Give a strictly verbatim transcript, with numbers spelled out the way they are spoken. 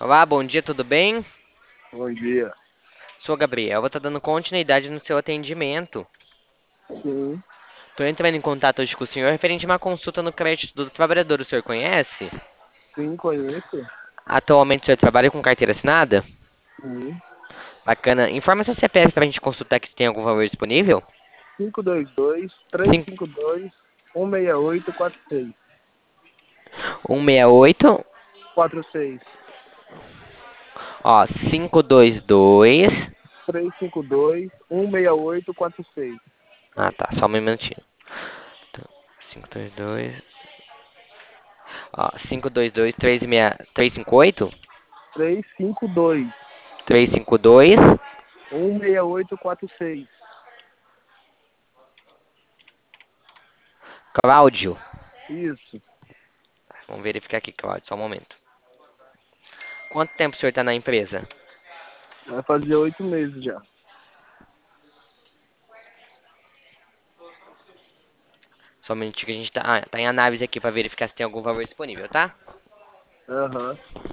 Olá, bom dia, tudo bem? Bom dia. Sou Gabriel, vou estar dando continuidade no seu atendimento. Sim, Estou entrando em contato hoje com o senhor referente a uma consulta no crédito do trabalhador. O senhor conhece? sim, conheço. Atualmente o senhor trabalha com carteira assinada? Sim. Bacana. Informa seu C P F para a gente consultar que se tem algum valor disponível. cinco dois dois, três Sim. cinco dois, um seis oito quatro seis. um seis oito, quatro seis. ó, cinco dois dois. três cinco dois, um seis oito quatro seis. Ah, tá, só um minutinho. Então, cinco dois dois, ó, cinco dois dois, três seis, três cinco oito, três cinco dois, três cinco dois. um seis oito quatro seis. Cláudio. Isso. Vamos verificar aqui, Cláudio, só um momento. Quanto tempo o senhor está na empresa? Vai fazer oito meses já. Só um minutinho que a gente tá, ah, tá em análise aqui para verificar se tem algum valor disponível, tá? Aham.